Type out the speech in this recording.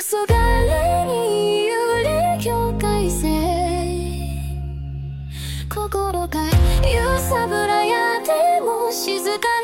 れに揺れ境界線、心が揺さぶらやでも静か